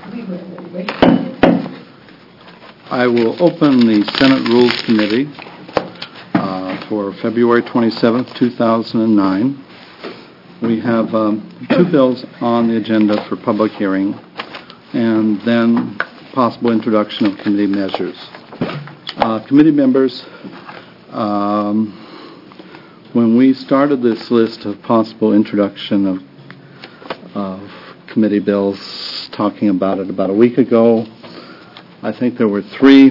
I will open the Senate Rules Committee for February 27th, 2009. We have two bills on the agenda for public hearing, and then possible introduction of committee measures. Committee members, when we started this list of possible introduction of committee bills, talking about it about a week ago, I think there were 3.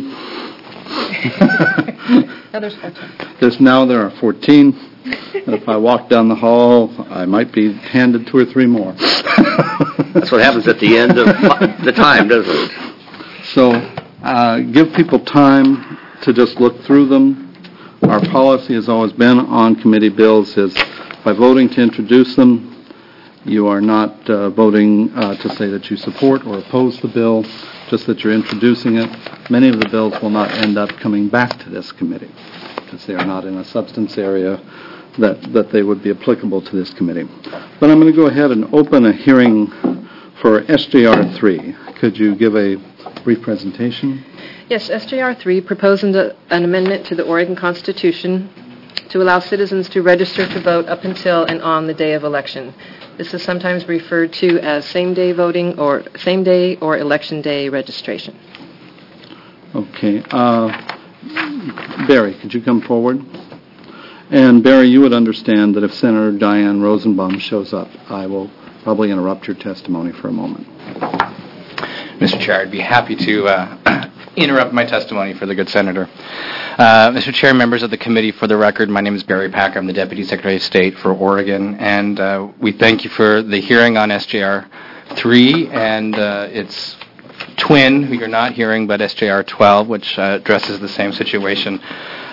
Now there's 14. There are 14. And if I walk down the hall, I might be handed 2 or 3 more. That's what happens at the end of the time, doesn't it? So give people time to just look through them. Our policy has always been on committee bills is by voting to introduce them, you are not voting to say that you support or oppose the bill, just that you're introducing it. Many of the bills will not end up coming back to this committee because they are not in a substance area that they would be applicable to this committee. But I'm going to go ahead and open a hearing for SJR 3. Could you give a brief presentation? Yes, SJR 3 proposes an amendment to the Oregon Constitution to allow citizens to register to vote up until and on the day of election. This is sometimes referred to as same-day voting or same-day or election day registration. Okay. Barry, could you come forward? And Barry, you would understand that if Senator Diane Rosenbaum shows up, I will probably interrupt your testimony for a moment. Mr. Chair, I'd be happy to interrupt my testimony for the good senator. Mr. Chair, members of the committee, for the record, my name is Barry Packer. I'm the Deputy Secretary of State for Oregon, and we thank you for the hearing on SJR 3 and its twin, who you're not hearing, but SJR 12, which addresses the same situation.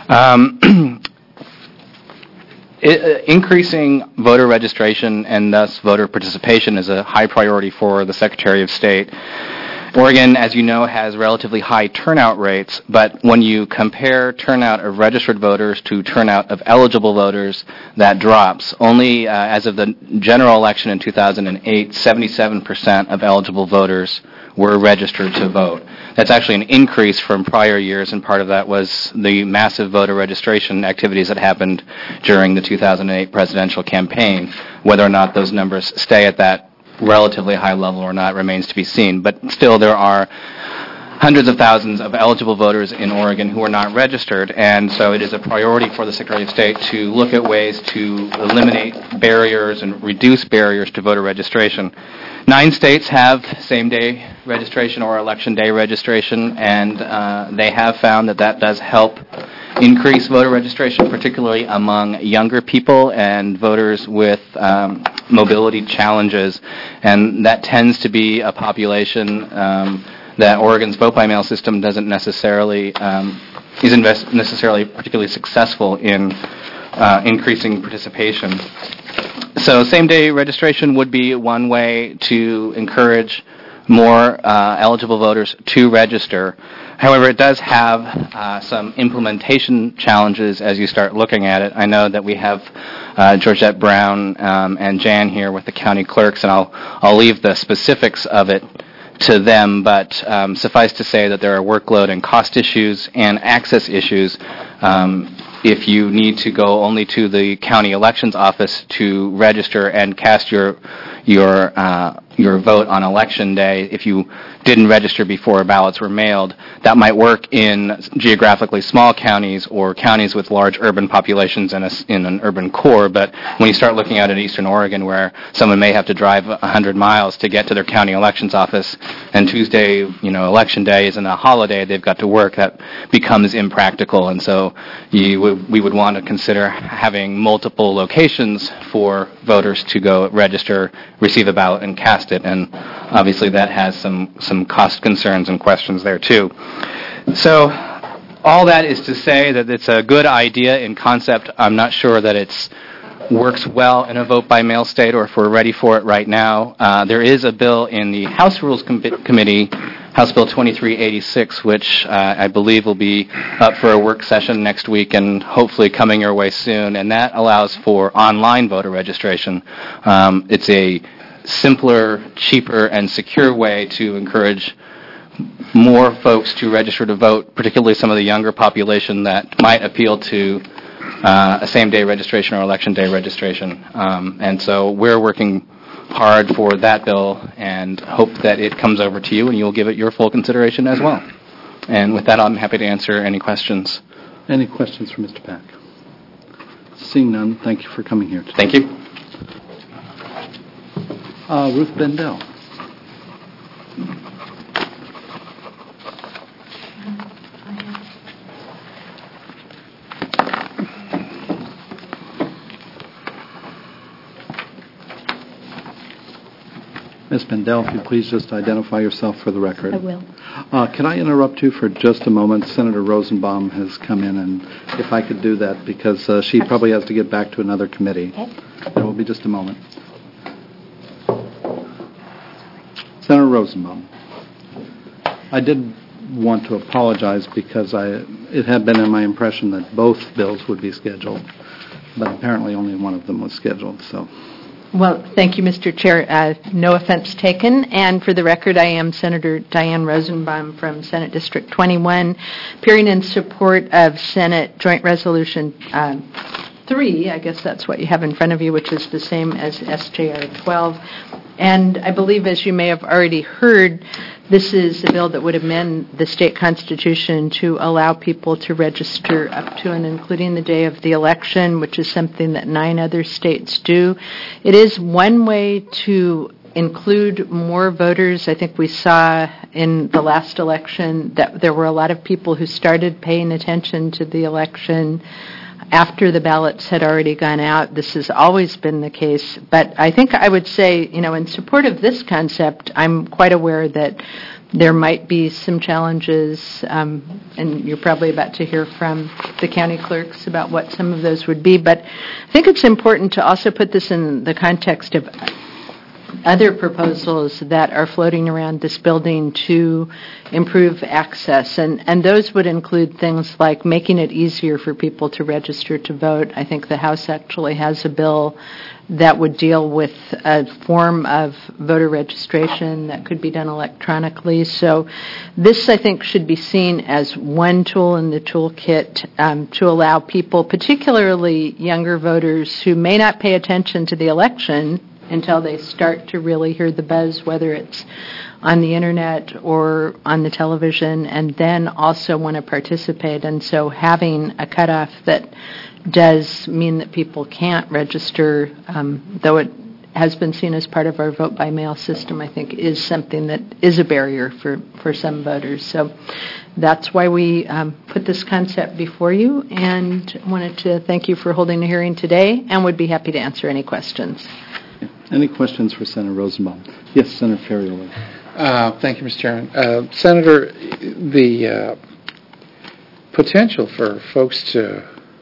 Increasing voter registration and thus voter participation is a high priority for the Secretary of State. Oregon, as you know, has relatively high turnout rates, but when you compare turnout of registered voters to turnout of eligible voters, that drops. Only as of the general election in 2008, 77% of eligible voters were registered to vote. That's actually an increase from prior years, and part of that was the massive voter registration activities that happened during the 2008 presidential campaign. Whether or not those numbers stay at that relatively high level or not remains to be seen. But still, there are hundreds of thousands of eligible voters in Oregon who are not registered, and so it is a priority for the Secretary of State to look at ways to eliminate barriers and reduce barriers to voter registration. 9 states have same-day registration or election day registration, and they have found that does help increase voter registration, particularly among younger people and voters with mobility challenges. And that tends to be a population that Oregon's vote-by-mail system doesn't necessarily isn't necessarily particularly successful in increasing participation. So same-day registration would be one way to encourage more eligible voters to register. However, it does have some implementation challenges as you start looking at it. I know that we have Georgette Brown and Jan here with the county clerks, and I'll leave the specifics of it to them, but suffice to say that there are workload and cost issues and access issues. If you need to go only to the county elections office to register and cast your vote on election day, if you didn't register before ballots were mailed, that might work in geographically small counties or counties with large urban populations in an urban core. But when you start looking at it in Eastern Oregon, where someone may have to drive 100 miles to get to their county elections office, and Tuesday, election day isn't a holiday, they've got to work, that becomes impractical. And so we would want to consider having multiple locations for voters to go register, receive a ballot, and cast it. And obviously that has some cost concerns and questions there too. So all that is to say that it's a good idea in concept. I'm not sure that it works well in a vote-by-mail state or if we're ready for it right now. There is a bill in the House Rules Committee, House Bill 2386, which I believe will be up for a work session next week and hopefully coming your way soon, and that allows for online voter registration. It's a simpler, cheaper, and secure way to encourage more folks to register to vote, particularly some of the younger population that might appeal to a same-day registration or election day registration. And so we're working hard for that bill and hope that it comes over to you and you'll give it your full consideration as well. And with that, I'm happy to answer any questions. Any questions for Mr. Pack? Seeing none, thank you for coming here today. Thank you. Ruth Bendel. Ms. Bendel, if you'd please just identify yourself for the record. I will. Can I interrupt you for just a moment? Senator Rosenbaum has come in, and if I could do that, because she probably has to get back to another committee. Okay. There will be just a moment. Senator Rosenbaum, I did want to apologize because it had been in my impression that both bills would be scheduled, but apparently only one of them was scheduled, so... Well, thank you, Mr. Chair. No offense taken. And for the record, I am Senator Diane Rosenbaum from Senate District 21, appearing in support of Senate Joint Resolution 3. I guess that's what you have in front of you, which is the same as SJR 12. And I believe, as you may have already heard, this is a bill that would amend the state constitution to allow people to register up to and including the day of the election, which is something that 9 other states do. It is one way to include more voters. I think we saw in the last election that there were a lot of people who started paying attention to the election after the ballots had already gone out. This has always been the case. But I think I would say, in support of this concept, I'm quite aware that there might be some challenges, and you're probably about to hear from the county clerks about what some of those would be. But I think it's important to also put this in the context of other proposals that are floating around this building to improve access. And those would include things like making it easier for people to register to vote. I think the House actually has a bill that would deal with a form of voter registration that could be done electronically. So this, I think, should be seen as one tool in the toolkit to allow people, particularly younger voters who may not pay attention to the election until they start to really hear the buzz, whether it's on the internet or on the television, and then also want to participate. And so having a cutoff that does mean that people can't register, though it has been seen as part of our vote-by-mail system, I think is something that is a barrier for some voters. So that's why we put this concept before you, and wanted to thank you for holding a hearing today, and would be happy to answer any questions. Any questions for Senator Rosenbaum? Yes, Senator Ferrioli. Thank you, Mr. Chairman. Senator, the potential for folks to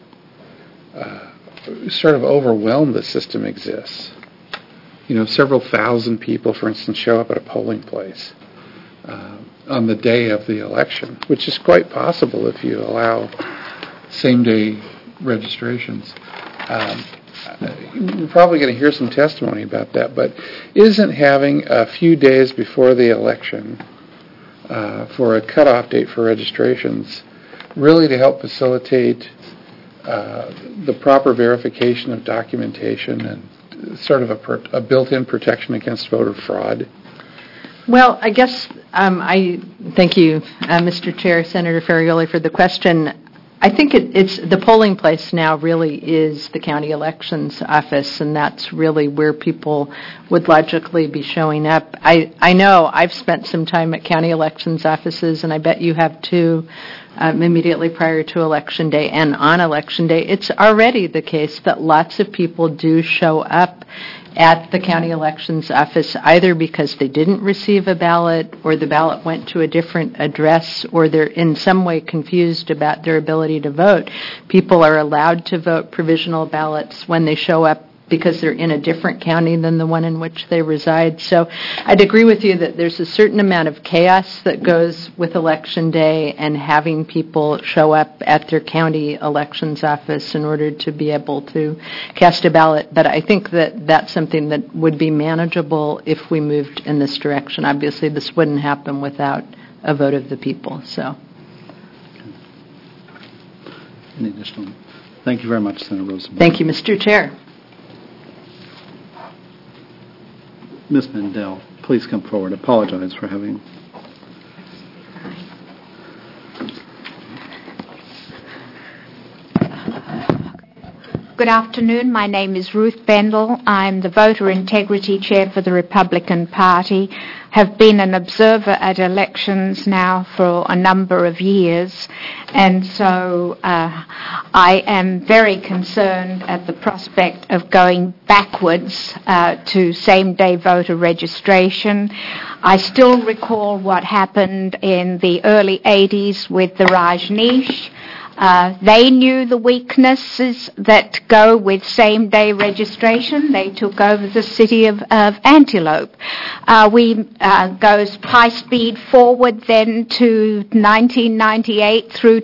sort of overwhelm the system exists. Several thousand people, for instance, show up at a polling place on the day of the election, which is quite possible if you allow same-day registrations. We're probably going to hear some testimony about that, but isn't having a few days before the election for a cutoff date for registrations really to help facilitate the proper verification of documentation and sort of a built-in protection against voter fraud? Well, I guess I thank you, Mr. Chair, Senator Ferrioli, for the question. I think it's the polling place now really is the county elections office, and that's really where people would logically be showing up. I know I've spent some time at county elections offices, and I bet you have too, immediately prior to Election Day and on Election Day. It's already the case that lots of people do show up at the county elections office either because they didn't receive a ballot or the ballot went to a different address or they're in some way confused about their ability to vote. People are allowed to vote provisional ballots when they show up because they're in a different county than the one in which they reside. So I'd agree with you that there's a certain amount of chaos that goes with Election Day and having people show up at their county elections office in order to be able to cast a ballot. But I think that that's something that would be manageable if we moved in this direction. Obviously, this wouldn't happen without a vote of the people. So, Any additional? Thank you very much, Senator Rosenbaum. thank you, Mr. Chair. Ms. Mendel, please come forward. Apologize for having... Good afternoon. My name is Ruth Bendel. I'm the Voter Integrity Chair for the Republican Party. Have been an observer at elections now for a number of years, and so I am very concerned at the prospect of going backwards to same-day voter registration. I still recall what happened in the early 80s with the Rajneesh. They knew the weaknesses that go with same-day registration. They took over the city of Antelope. We goes high speed forward then to 1998 through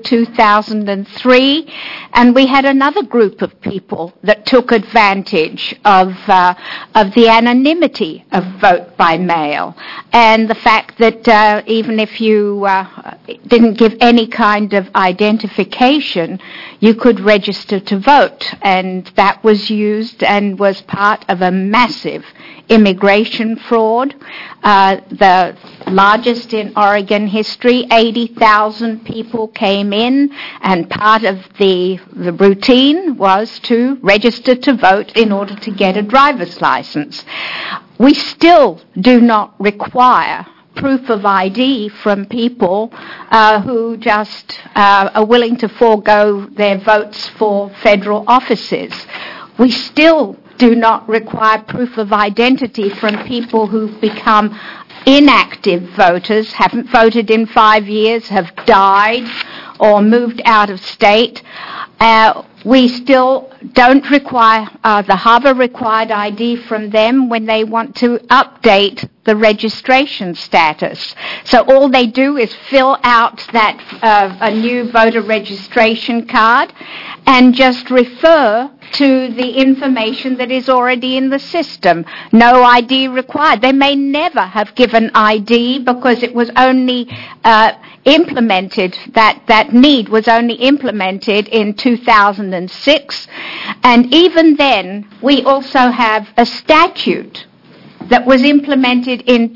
2003, and we had another group of people that took advantage of the anonymity of vote by mail and the fact that even if you didn't give any kind of identification, you could register to vote, and that was used and was part of a massive immigration fraud, the largest in Oregon history. 80,000 people came in, and part of the routine was to register to vote in order to get a driver's license. We still do not require proof of ID from people who just are willing to forego their votes for federal offices. We still do not require proof of identity from people who've become inactive voters, haven't voted in 5 years, have died or moved out of state. We still don't require the Harvard required ID from them when they want to update the registration status. So all they do is fill out that a new voter registration card and just refer to the information that is already in the system. No ID required. They may never have given ID because it was only implemented, that need was only implemented in 2006. And even then, we also have a statute that was implemented in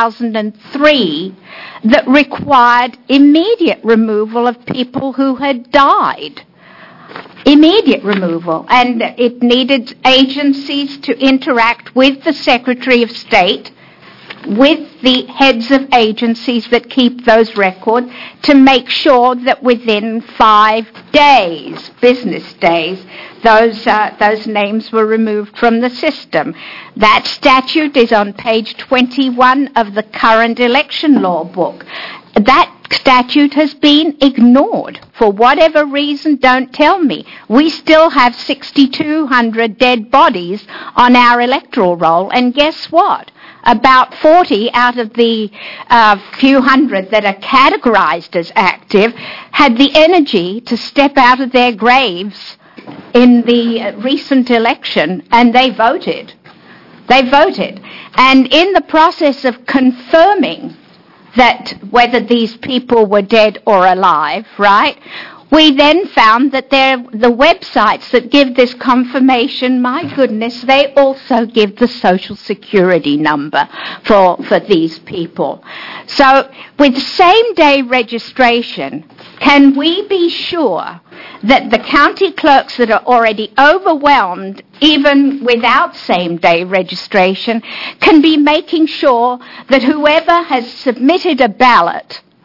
2003 that required immediate removal of people who had died. Immediate removal. And it needed agencies to interact with the Secretary of State, with the heads of agencies that keep those records, to make sure that within 5 days, business days, those names were removed from the system. That statute is on page 21 of the current election law book. That statute has been ignored. For whatever reason, don't tell me. We still have 6,200 dead bodies on our electoral roll, and guess what? About 40 out of the few hundred that are categorized as active had the energy to step out of their graves in the recent election, and they voted. They voted. And in the process of confirming that whether these people were dead or alive, right, we then found that the websites that give this confirmation, my goodness, they also give the Social Security number for these people. So with same-day registration, can we be sure that the county clerks that are already overwhelmed, even without same-day registration, can be making sure that whoever has submitted a ballot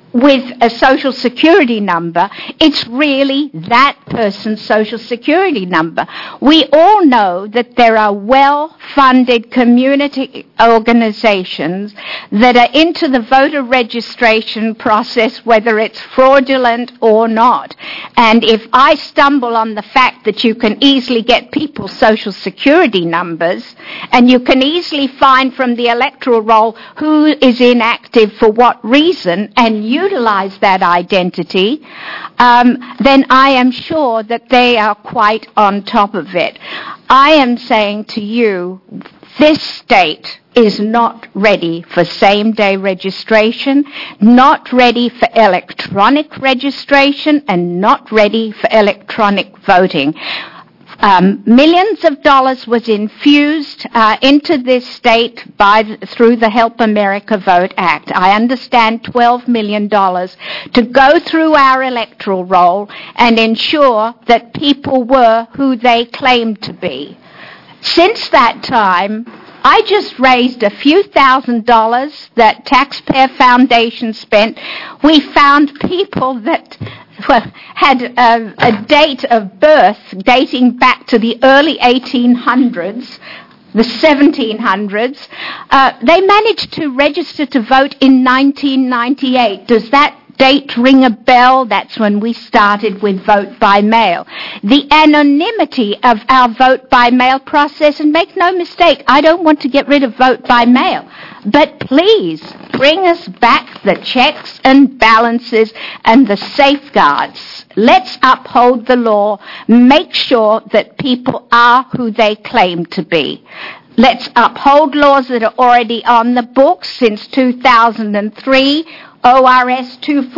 with a social security number, it's really that person's social security number. We all know that there are well-funded community organizations that are into the voter registration process, whether it's fraudulent or not. And if I stumble on the fact that you can easily get people's social security numbers, and you can easily find from the electoral roll who is inactive for what reason, and utilize that identity, then I am sure that they are quite on top of it. I am saying to you, this state is not ready for same-day registration, not ready for electronic registration, and not ready for electronic voting. Millions of dollars was infused into this state through the Help America Vote Act. I understand $12 million to go through our electoral roll and ensure that people were who they claimed to be. Since that time, I just raised a few $1,000s that Taxpayer Foundation spent. We found people that had a date of birth dating back to the early 1800s, the 1700s. They managed to register to vote in 1998. Does that date ring a bell? That's when we started with vote by mail. The anonymity of our vote by mail process, and make no mistake, I don't want to get rid of vote by mail, but please bring us back the checks and balances and the safeguards. Let's uphold the law, make sure that people are who they claim to be. Let's uphold laws that are already on the books since 2003, ORS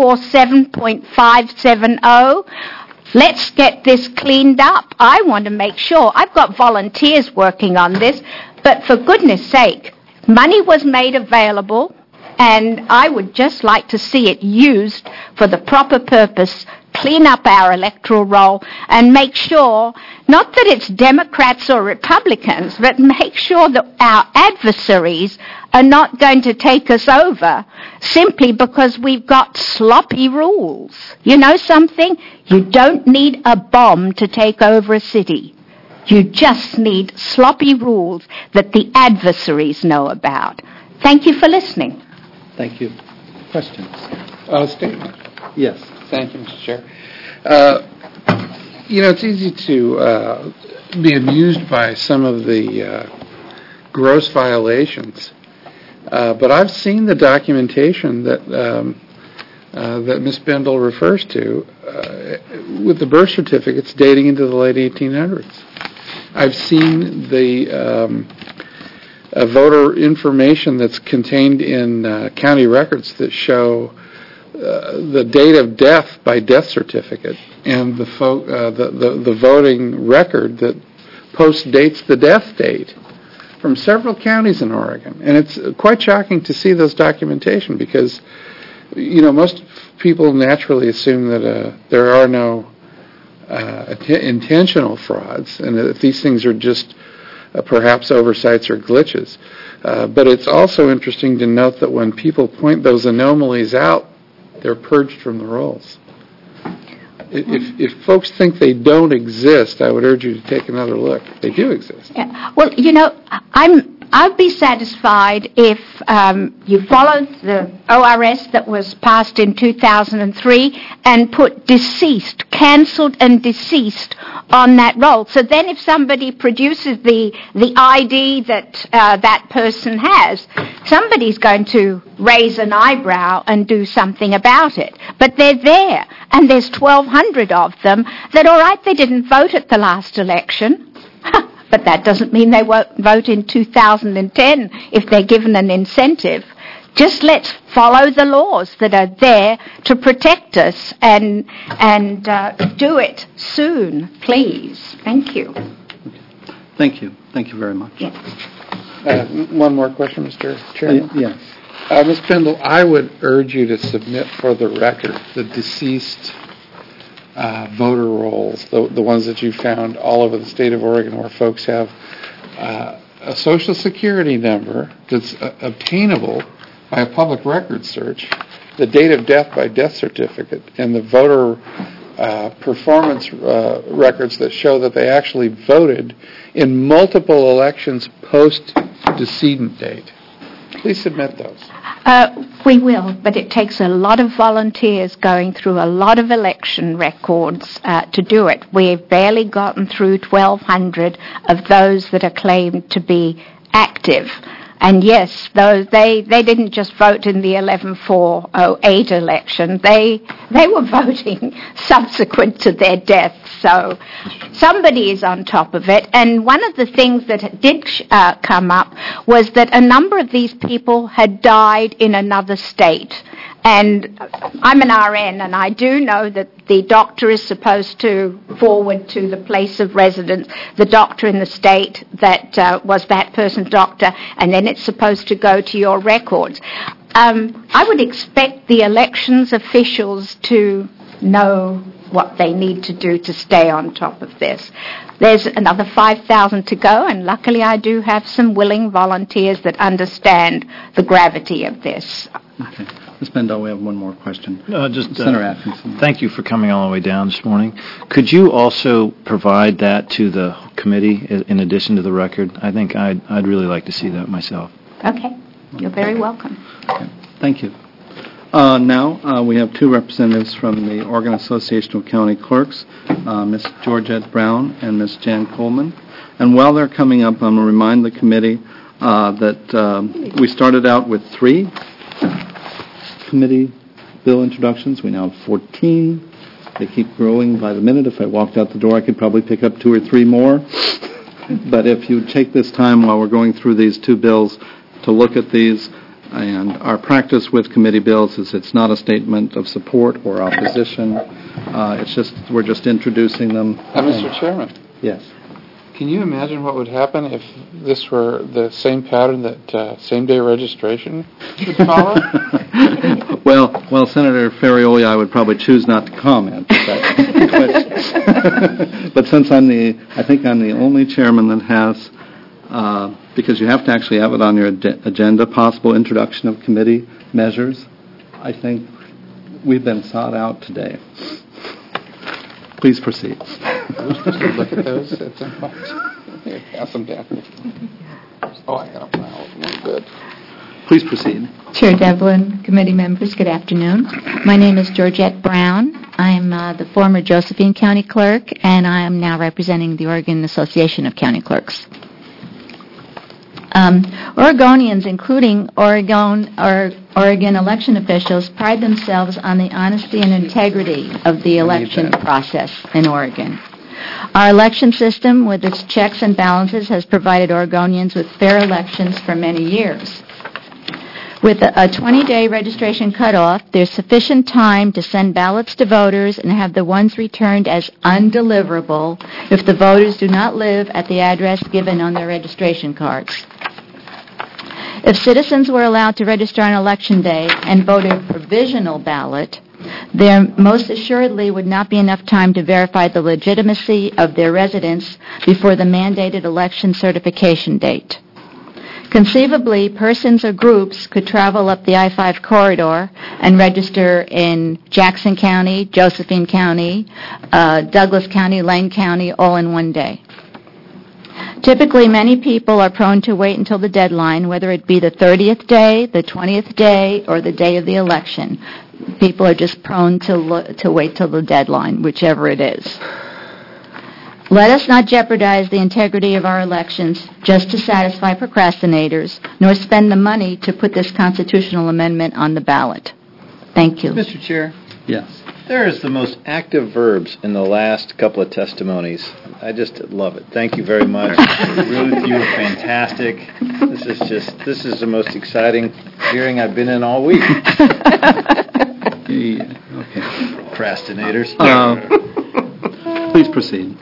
247.570. Let's get this cleaned up. I want to make sure. I've got volunteers working on this, but for goodness sake, money was made available, and I would just like to see it used for the proper purpose, clean up our electoral roll, and make sure, not that it's Democrats or Republicans, but make sure that our adversaries are not going to take us over simply because we've got sloppy rules. You know something? You don't need a bomb to take over a city. You just need sloppy rules that the adversaries know about. Thank you for listening. Thank you. Questions? Statement. Yes. Thank you, Mr. Chair. It's easy to be amused by some of the gross violations, but I've seen the documentation that Ms. Bendel refers to with the birth certificates dating into the late 1800s. I've seen the voter information that's contained in county records that show the date of death by death certificate and the voting record that post-dates the death date from several counties in Oregon. And it's quite shocking to see those documentation because, most people naturally assume that there are no intentional frauds and that these things are just perhaps oversights or glitches. But it's also interesting to note that when people point those anomalies out, they're purged from the rolls. If folks think they don't exist, I would urge you to take another look. They do exist. Yeah. Well, I'd be satisfied if you followed the ORS that was passed in 2003 and put deceased, cancelled and deceased on that roll. So then if somebody produces the ID that that person has, somebody's going to raise an eyebrow and do something about it. But they're there, and there's 1,200 of them that, all right, they didn't vote at the last election. But that doesn't mean they won't vote in 2010 if they're given an incentive. Just let's follow the laws that are there to protect us and do it soon, please. Thank you. Thank you. Thank you very much. Yes. One more question, Mr. Chairman. Yes. Ms. Pendle, I would urge you to submit for the record the deceased voter rolls, the ones that you found all over the state of Oregon where folks have a Social Security number that's obtainable by a public record search the date of death by death certificate and the voter performance records that show that they actually voted in multiple elections post-decedent date. Please submit those. We will, but it takes a lot of volunteers going through a lot of election records to do it. We've barely gotten through 1,200 of those that are claimed to be active. And yes, those they didn't just vote in the 11/4/08 election. They were voting subsequent to their death. So somebody is on top of it. And one of the things that did come up was that a number of these people had died in another state. And I'm an RN, and I do know that the doctor is supposed to forward to the place of residence the doctor in the state that was that person's doctor, and then it's supposed to go to your records. I would expect the elections officials to know what they need to do to stay on top of this. There's another 5,000 to go, and luckily I do have some willing volunteers that understand the gravity of this. Okay. Ms. Bendel, we have one more question. Senator Atkinson. Thank you for coming all the way down this morning. Could you also provide that to the committee in addition to the record? I think I'd really like to see that myself. Okay. You're very welcome. Okay. Thank you. Now we have two representatives from the Oregon Association of County Clerks, Ms. Georgette Brown and Ms. Jan Coleman. And while they're coming up, I'm going to remind the committee that we started out with 3 committee bill introductions. We now have 14. They keep growing by the minute. If I walked out the door, I could probably pick up 2 or 3 more. But if you take this time while we're going through these 2 bills to look at these, and our practice with committee bills is it's not a statement of support or opposition. It's just we're just introducing them. Mr. Chairman. Yes. Can you imagine what would happen if this were the same pattern that same-day registration would follow? Well, Senator Ferrioli, I would probably choose not to comment. But since I think I'm the only chairman that has, because you have to actually have it on your agenda, possible introduction of committee measures, I think we've been sought out today. Please proceed. Are we supposed to look at those at some point? Here, pass them down. Oh, I got them now. Good. Please proceed. Chair Devlin, committee members, good afternoon. My name is Georgette Brown. I'm the former Josephine County Clerk, and I am now representing the Oregon Association of County Clerks. Oregonians, including Oregon election officials, pride themselves on the honesty and integrity of the election process in Oregon. Our election system, with its checks and balances, has provided Oregonians with fair elections for many years. With a 20-day registration cutoff, there's sufficient time to send ballots to voters and have the ones returned as undeliverable if the voters do not live at the address given on their registration cards. If citizens were allowed to register on Election Day and vote a provisional ballot, there most assuredly would not be enough time to verify the legitimacy of their residence before the mandated election certification date. Conceivably, persons or groups could travel up the I-5 corridor and register in Jackson County, Josephine County, Douglas County, Lane County, all in one day. Typically, many people are prone to wait until the deadline, whether it be the 30th day, the 20th day, or the day of the election. People are just prone to wait till the deadline, whichever it is. Let us not jeopardize the integrity of our elections just to satisfy procrastinators, nor spend the money to put this constitutional amendment on the ballot. Thank you. Mr. Chair? Yes. There is the most active verbs in the last couple of testimonies. I just love it. Thank you very much. Ruth, you were fantastic. This is the most exciting hearing I've been in all week. Yeah, okay. Procrastinators. Please proceed.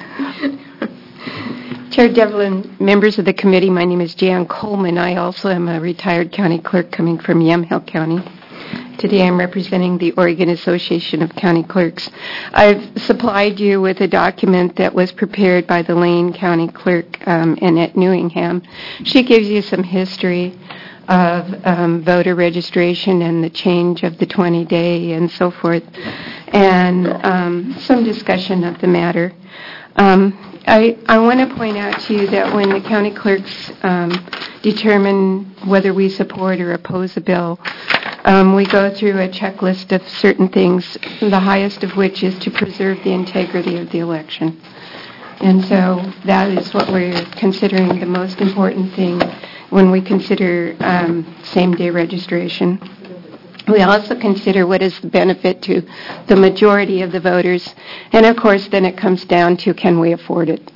Chair Devlin, members of the committee, my name is Jan Coleman. I also am a retired county clerk coming from Yamhill County. Today I'm representing the Oregon Association of County Clerks. I've supplied you with a document that was prepared by the Lane County Clerk Annette Newingham. She gives you some history of voter registration and the change of the 20-day and so forth, and some discussion of the matter. I want to point out to you that when the county clerks determine whether we support or oppose a bill, we go through a checklist of certain things, the highest of which is to preserve the integrity of the election. And so that is what we're considering the most important thing when we consider same-day registration. We also consider what is the benefit to the majority of the voters, and of course then it comes down to can we afford it.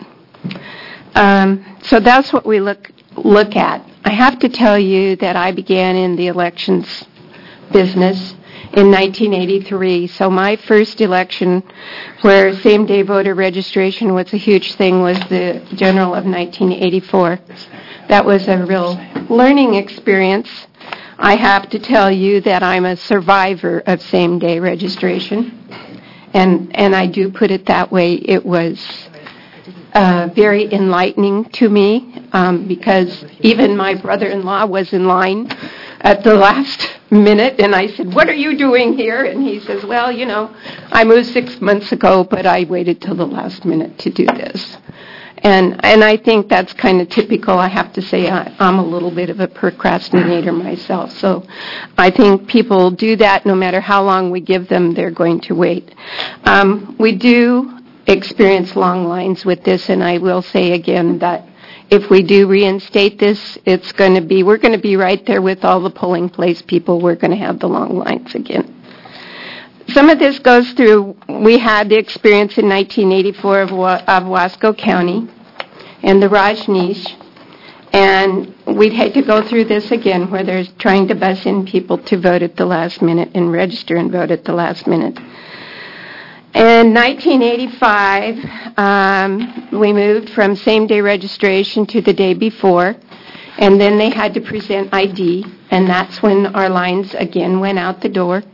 So that's what we look at. I have to tell you that I began in the elections business in 1983, so my first election where same-day voter registration was a huge thing was the general of 1984. That was a real learning experience. I have to tell you that I'm a survivor of same-day registration, and I do put it that way. It was very enlightening to me because even my brother-in-law was in line at the last minute, and I said, "What are you doing here?" And he says, "Well, you know, I moved 6 months ago, but I waited till the last minute to do this." And I think that's kind of typical. I have to say I'm a little bit of a procrastinator myself. So I think people do that no matter how long we give them, they're going to wait. We do experience long lines with this, and I will say again that if we do reinstate this, we're going to be right there with all the polling place people. We're going to have the long lines again. Some of this goes through, we had the experience in 1984 of Wasco County and the Rajneesh, and we'd hate to go through this again where they're trying to bus in people to vote at the last minute and register and vote at the last minute. In 1985, we moved from same-day registration to the day before, and then they had to present ID, and that's when our lines again went out the door.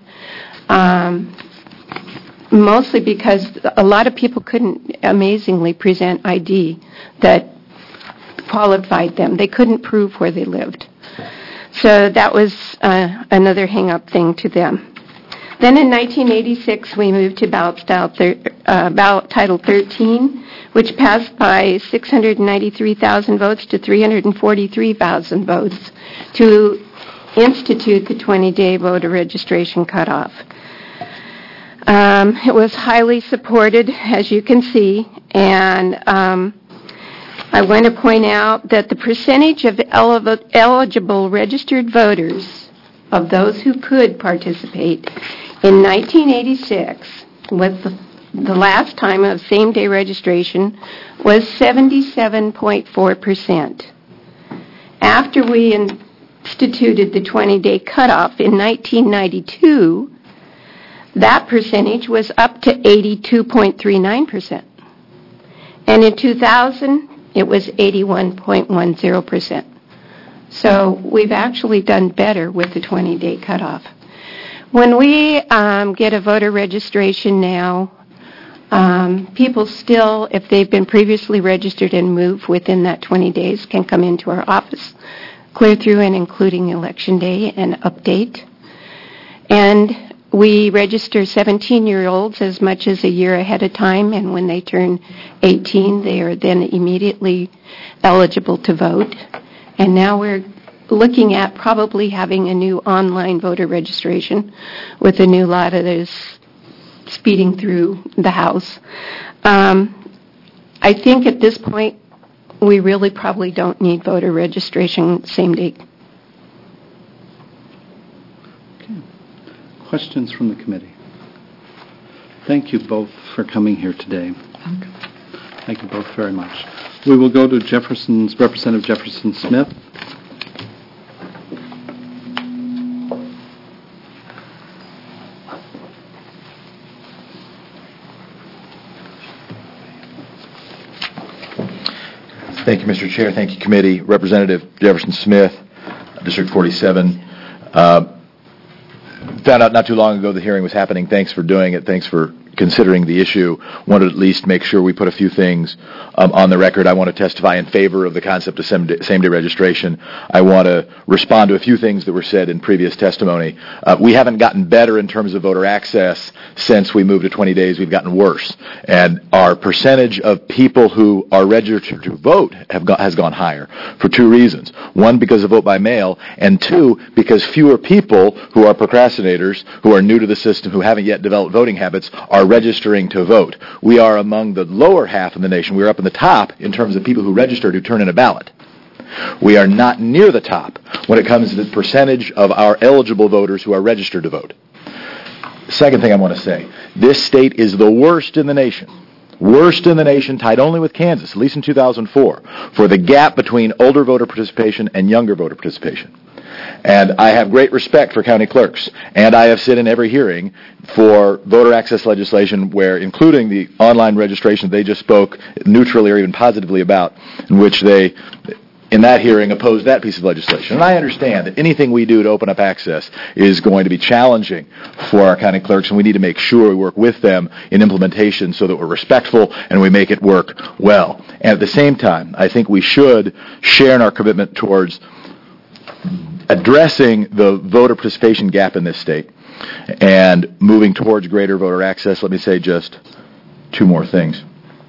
Mostly because a lot of people couldn't amazingly present ID that qualified them. They couldn't prove where they lived. So that was another hang-up thing to them. Then in 1986, we moved to Ballot Title 13, which passed by 693,000 votes to 343,000 votes to institute the 20-day voter registration cutoff. It was highly supported, as you can see, and I want to point out that the percentage of eligible registered voters, of those who could participate, in 1986, with the last time of same-day registration, was 77.4%. After we instituted the 20-day cutoff in 1992, that percentage was up to 82.39%. And in 2000, it was 81.10%. So we've actually done better with the 20-day cutoff. When we get a voter registration now, people still, if they've been previously registered and move within that 20 days, can come into our office, clear through and including Election Day and update. And we register 17-year-olds as much as a year ahead of time, and when they turn 18, they are then immediately eligible to vote. And now we're looking at probably having a new online voter registration with a new law that is speeding through the House. I think at this point, we really probably don't need voter registration same day. Questions from the committee? Thank you both for coming here today. Thank you both very much. We will go to Representative Jefferson Smith. Thank you, Mr. Chair. Thank you, committee. Representative Jefferson Smith, District 47. Found out not too long ago the hearing was happening. Thanks for doing it. Thanks for considering the issue, wanted to at least make sure we put a few things on the record. I want to testify in favor of the concept of same-day registration. I want to respond to a few things that were said in previous testimony. We haven't gotten better in terms of voter access since we moved to 20 days. We've gotten worse. And our percentage of people who are registered to vote has gone higher for two reasons. One, because of vote by mail, and two, because fewer people who are procrastinators, who are new to the system, who haven't yet developed voting habits, are registering to vote. We are among the lower half of the nation. We're up in the top in terms of people who registered who turn in a ballot. We are not near the top when it comes to the percentage of our eligible voters who are registered to vote. Second thing I want to say, this state is the worst in the nation. Worst in the nation, tied only with Kansas, at least in 2004, for the gap between older voter participation and younger voter participation. And I have great respect for county clerks, and I have sat in every hearing for voter access legislation where, including the online registration they just spoke neutrally or even positively about, in which they, in that hearing, opposed that piece of legislation. And I understand that anything we do to open up access is going to be challenging for our county clerks, and we need to make sure we work with them in implementation so that we're respectful and we make it work well. And at the same time, I think we should share in our commitment towards addressing the voter participation gap in this state and moving towards greater voter access. Let me say just two more things.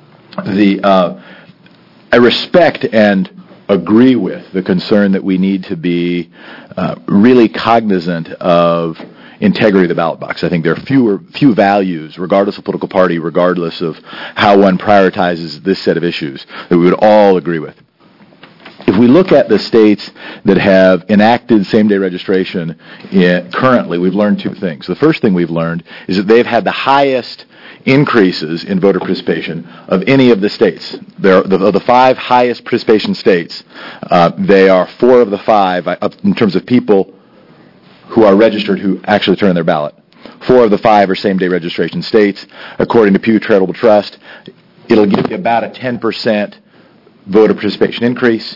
I respect and agree with the concern that we need to be really cognizant of integrity of the ballot box. I think there are few values, regardless of political party, regardless of how one prioritizes this set of issues, that we would all agree with. If we look at the states that have enacted same-day registration currently, we've learned two things. The first thing we've learned is that they've had the highest increases in voter participation of any of the states. Of the five highest participation states, they are four of the five in terms of people who are registered who actually turn in their ballot. Four of the five are same-day registration states. According to Pew Charitable Trust, it'll give you about a 10% voter participation increase.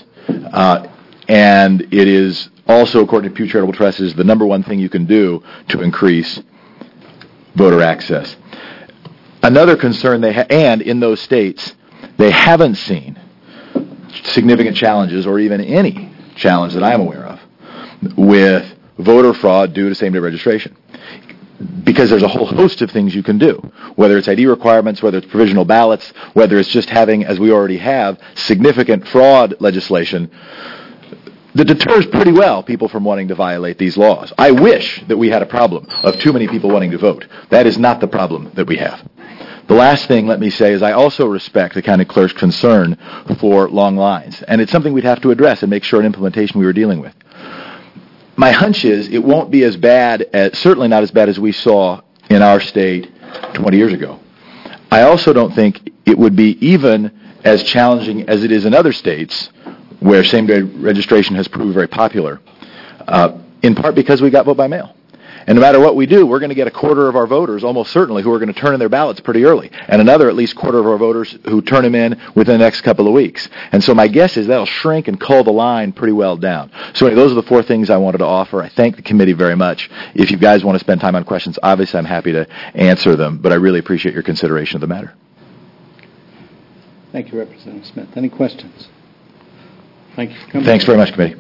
And it is also, according to Pew Charitable Trust, is the number one thing you can do to increase voter access. Another concern they have, and in those states, they haven't seen significant challenges or even any challenge that I'm aware of with voter fraud due to same-day registration. Because there's a whole host of things you can do, whether it's ID requirements, whether it's provisional ballots, whether it's just having, as we already have, significant fraud legislation that deters pretty well people from wanting to violate these laws. I wish that we had a problem of too many people wanting to vote. That is not the problem that we have. The last thing, let me say, is I also respect the county clerk's concern for long lines, and it's something we'd have to address and make sure in implementation we were dealing with. My hunch is it won't be as bad, certainly not as bad as we saw in our state 20 years ago. I also don't think it would be even as challenging as it is in other states where same-day registration has proved very popular, in part because we got vote by mail. And no matter what we do, we're going to get a quarter of our voters, almost certainly, who are going to turn in their ballots pretty early, and another at least quarter of our voters who turn them in within the next couple of weeks. And so my guess is that'll shrink and cull the line pretty well down. So anyway, those are the four things I wanted to offer. I thank the committee very much. If you guys want to spend time on questions, obviously I'm happy to answer them, but I really appreciate your consideration of the matter. Thank you, Representative Smith. Any questions? Thank you for coming. Thanks very much, committee.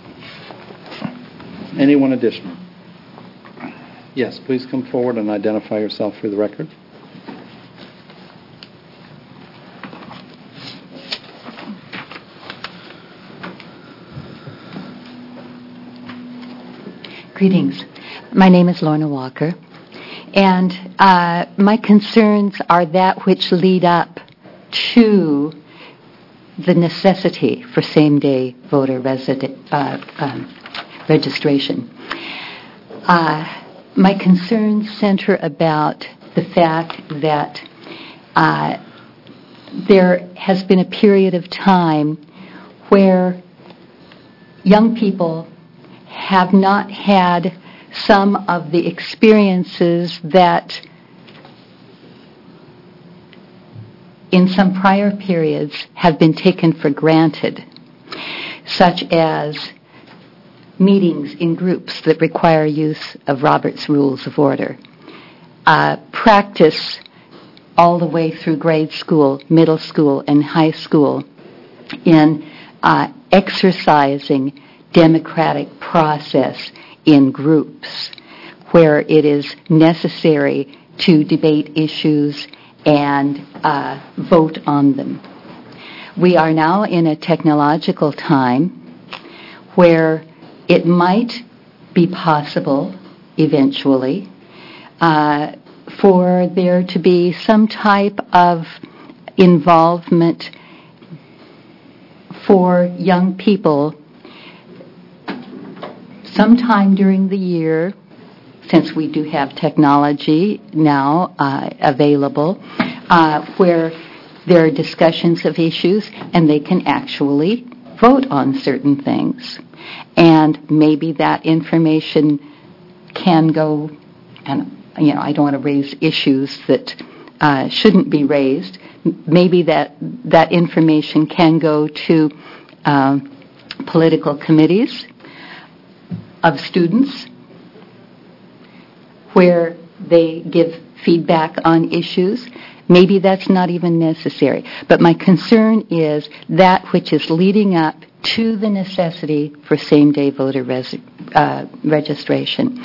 Anyone additional? Yes, please come forward and identify yourself for the record. Greetings. My name is Lorna Walker, and my concerns are that which lead up to the necessity for same-day voter registration. My concerns center about the fact that there has been a period of time where young people have not had some of the experiences that in some prior periods have been taken for granted, such as meetings in groups that require use of Robert's Rules of Order, practice all the way through grade school, middle school, and high school in exercising democratic process in groups where it is necessary to debate issues and vote on them. We are now in a technological time where it might be possible eventually for there to be some type of involvement for young people sometime during the year, since we do have technology now available, where there are discussions of issues and they can actually vote on certain things. And maybe that information can go, and I don't want to raise issues that shouldn't be raised. Maybe that information can go to political committees of students where they give feedback on issues. Maybe that's not even necessary. But my concern is that which is leading up to the necessity for same-day voter registration.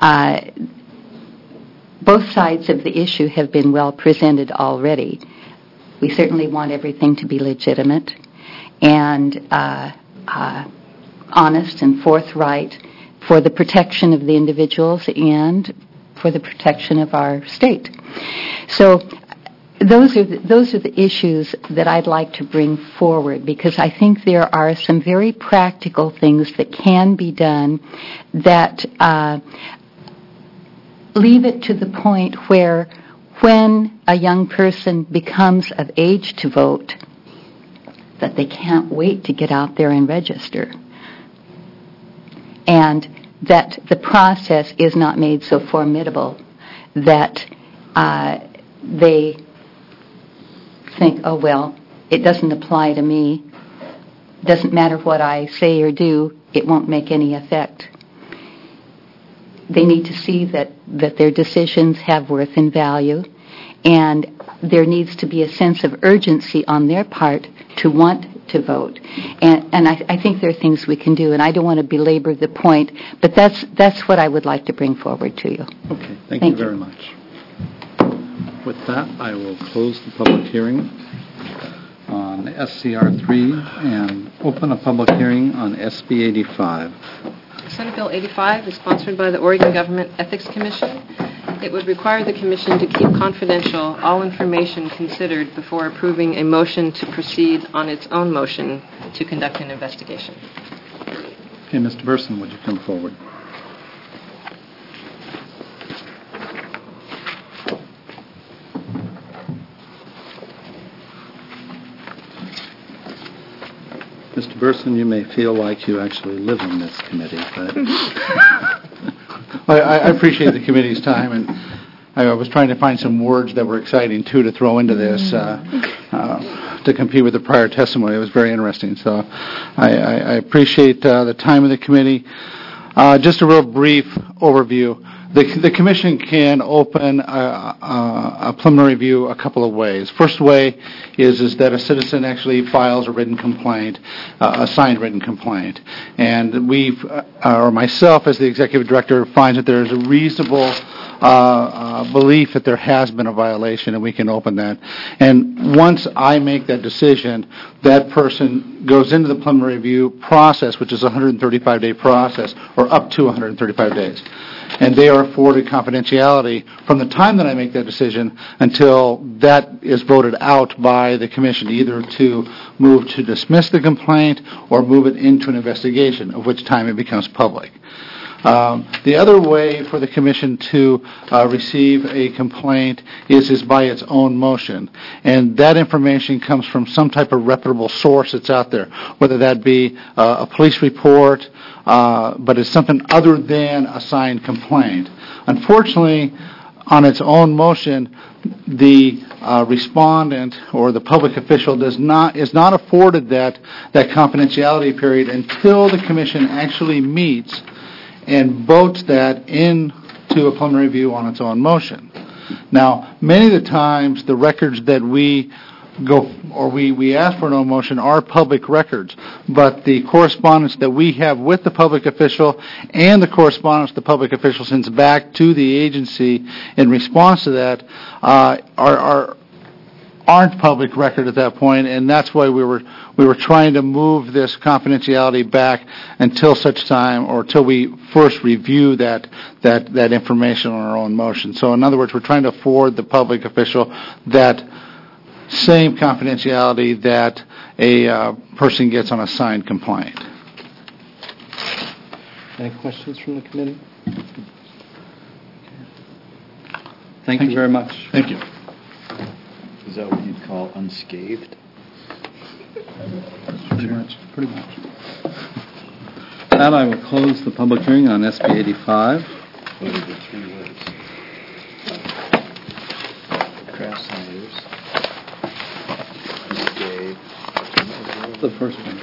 Both sides of the issue have been well presented already. We certainly want everything to be legitimate and honest and forthright for the protection of the individuals and for the protection of our state. So those are the issues that I'd like to bring forward, because I think there are some very practical things that can be done that leave it to the point where when a young person becomes of age to vote, that they can't wait to get out there and register. And that the process is not made so formidable that they think, oh, well, it doesn't apply to me. Doesn't matter what I say or do, it won't make any effect. They need to see that their decisions have worth and value, and there needs to be a sense of urgency on their part to want to vote. And I think there are things we can do, and I don't want to belabor the point, but that's what I would like to bring forward to you. Okay, thank you very much. With that, I will close the public hearing on SCR3 and open a public hearing on SB 85. Senate Bill 85 is sponsored by the Oregon Government Ethics Commission. It would require the Commission to keep confidential all information considered before approving a motion to proceed on its own motion to conduct an investigation. Okay, Mr. Burson, would you come forward? Mr. Burson, you may feel like you actually live in this committee, but... I appreciate the committee's time, and I was trying to find some words that were exciting, too, to throw into this to compete with the prior testimony. It was very interesting, so I appreciate the time of the committee. Just a real brief overview. The Commission can open a preliminary review a couple of ways. First way is that a citizen actually files a written complaint, a signed written complaint. And or myself as the Executive Director, finds that there is a reasonable belief that there has been a violation, and we can open that. And once I make that decision, that person goes into the preliminary review process, which is a 135-day process, or up to 135 days. And they are afforded confidentiality from the time that I make that decision until that is voted out by the Commission, either to move to dismiss the complaint or move it into an investigation, of which time it becomes public. The other way for the Commission to receive a complaint is by its own motion. And that information comes from some type of reputable source that's out there, whether that be a police report, but it's something other than a signed complaint. Unfortunately, on its own motion, the respondent or the public official is not afforded that confidentiality period until the Commission actually meets and votes that into a preliminary review on its own motion. Now, many of the times, the records that we we ask for no motion are public records, but the correspondence that we have with the public official and the correspondence the public official sends back to the agency in response to that aren't public record at that point, and that's why we were trying to move this confidentiality back until such time, or till we first review that information on our own motion. So, in other words, we're trying to afford the public official that same confidentiality that a person gets on a signed complaint. Any questions from the committee? Thank you very much. Thank you. Is that what you'd call unscathed? Pretty much. That I will close the public hearing on SB 85. What are the 3 words? Craft Senators. Unscathed. The first one.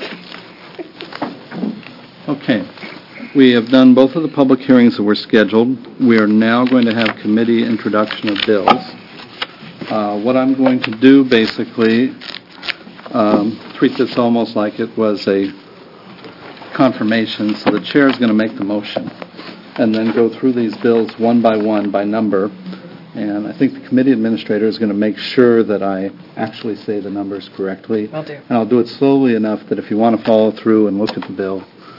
Okay. We have done both of the public hearings that were scheduled. We are now going to have committee introduction of bills. What I'm going to do, basically, treat this almost like it was a confirmation. So the chair is going to make the motion and then go through these bills one by one by number. And I think the committee administrator is going to make sure that I actually say the numbers correctly. I'll do. And I'll do it slowly enough that if you want to follow through and look at the bill,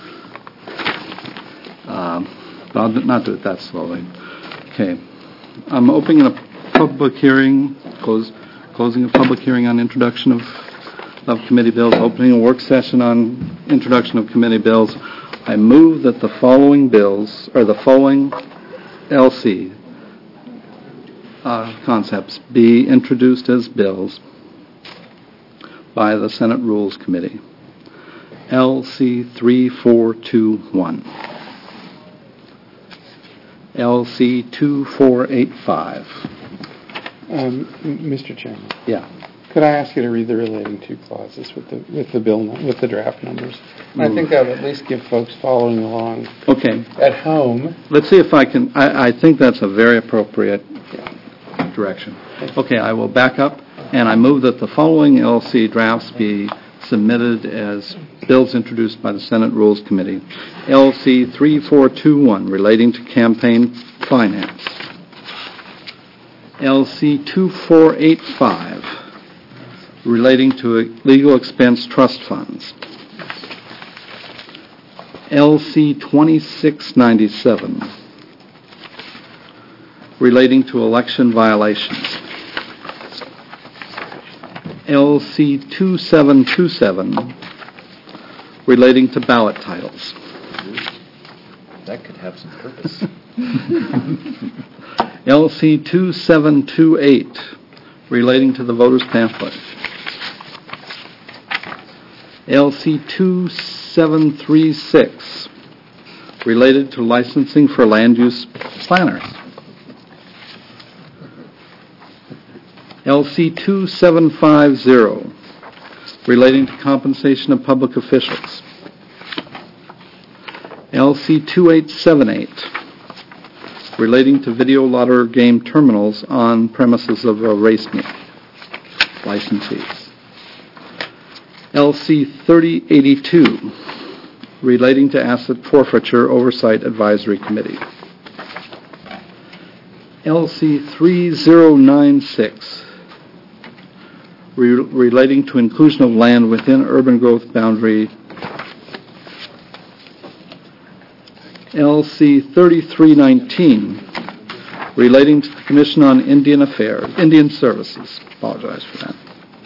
but I'll not do it that slowly. Okay. I'm opening a public hearing, closing a public hearing on introduction of committee bills, opening a work session on introduction of committee bills. I move that the following bills, or the following LC concepts be introduced as bills by the Senate Rules Committee. LC 3421. LC 2485. Mr. Chairman, Yeah. could I ask you to read the relating to clauses with the bill with the draft numbers? I think that would at least give folks following along Okay. at home. Let's see if I can. I think that's a very appropriate direction. Okay, I will back up, and I move that the following LC drafts be submitted as bills introduced by the Senate Rules Committee. LC 3421, relating to campaign finance. LC 2485, relating to legal expense trust funds. LC 2697, relating to election violations. LC 2727, relating to ballot titles. That could have some purpose. LC 2728, relating to the voter's pamphlet. LC 2736, related to licensing for land use planners. LC 2750, relating to compensation of public officials. LC 2878, relating to video lottery game terminals on premises of a race meet, licensees. LC 3082, relating to Asset Forfeiture Oversight Advisory Committee. LC 3096, relating to inclusion of land within urban growth boundary. LC 3319, relating to the Commission on Indian Services. Apologize for that.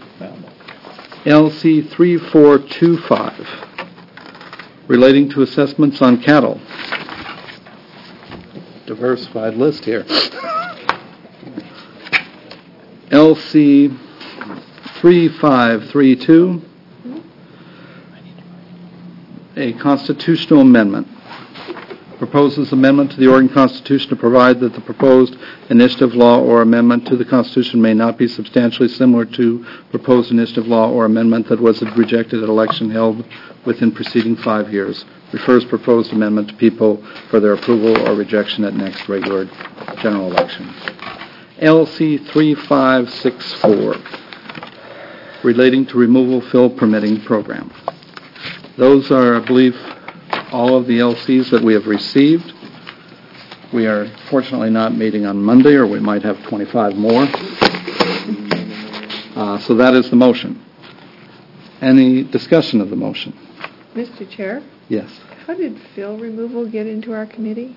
LC 3425, relating to assessments on cattle. Diversified list here. LC 3532, a constitutional amendment. Proposes amendment to the Oregon Constitution to provide that the proposed initiative law or amendment to the Constitution may not be substantially similar to proposed initiative law or amendment that was rejected at election held within preceding 5 years. Refers proposed amendment to people for their approval or rejection at next regular general election. LC 3564, relating to removal fill permitting program. Those are, I believe, all of the LCs that we have received. We are fortunately not meeting on Monday, or we might have 25 more. So that is the motion. Any discussion of the motion? Mr. Chair, Yes. how did fill removal get into our committee?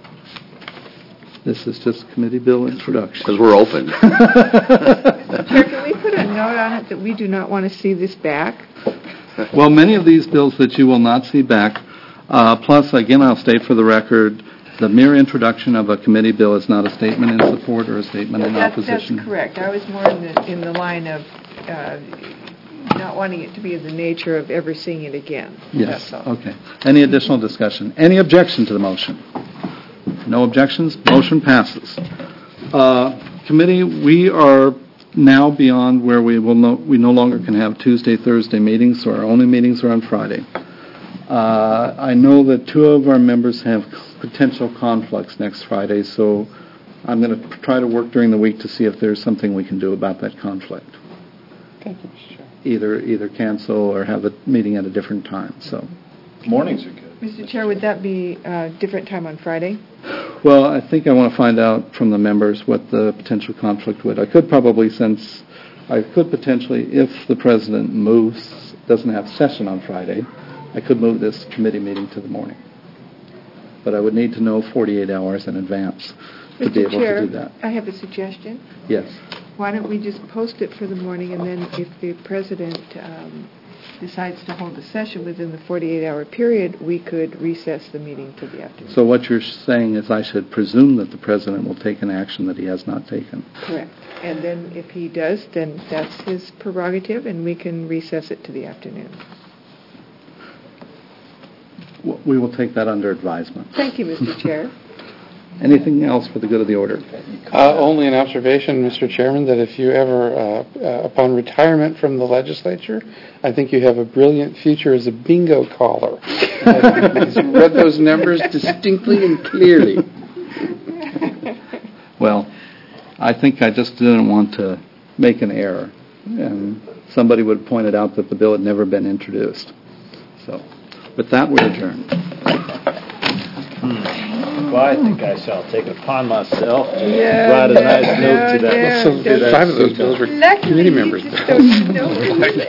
This is just committee bill introduction. Because we're open. Chair, can we put a note on it that we do not want to see this back? Well, many of these bills that you will not see back, plus, again, I'll state for the record, the mere introduction of a committee bill is not a statement in support or a statement in opposition. That's correct. I was more in the line of not wanting it to be of the nature of ever seeing it again. Yes, That's all. okay. Any additional discussion? Any objection to the motion? No objections? Motion passes. Committee, we are now beyond where we no longer can have Tuesday, Thursday meetings, so our only meetings are on Friday. I know that two of our members have potential conflicts next Friday, so I'm going to try to work during the week to see if there's something we can do about that conflict. Thank you, Mr. Chair. Either cancel or have a meeting at a different time. So, Mornings are good. Mr. Chair, would that be a different time on Friday? well, I think I want to find out from the members what the potential conflict would. I could potentially, if the president doesn't have session on Friday, I could move this committee meeting to the morning. But I would need to know 48 hours in advance to be able to do that. I have a suggestion. Yes. Why don't we just post it for the morning, and then if the president decides to hold a session within the 48-hour period, we could recess the meeting to the afternoon. So what you're saying is I should presume that the president will take an action that he has not taken. Correct. And then if he does, then that's his prerogative, and we can recess it to the afternoon. We will take that under advisement. Thank you, Mr. Chair. Anything else for the good of the order? Only an observation, Mr. Chairman, that if you ever, upon retirement from the legislature, I think you have a brilliant future as a bingo caller. He's read those numbers distinctly and clearly. Well, I think I just didn't want to make an error, and somebody would have pointed out that the bill had never been introduced. So, with that, we're adjourned. Well, I think I shall take it upon myself to write a nice note to that. So 5 of those bills were committee members.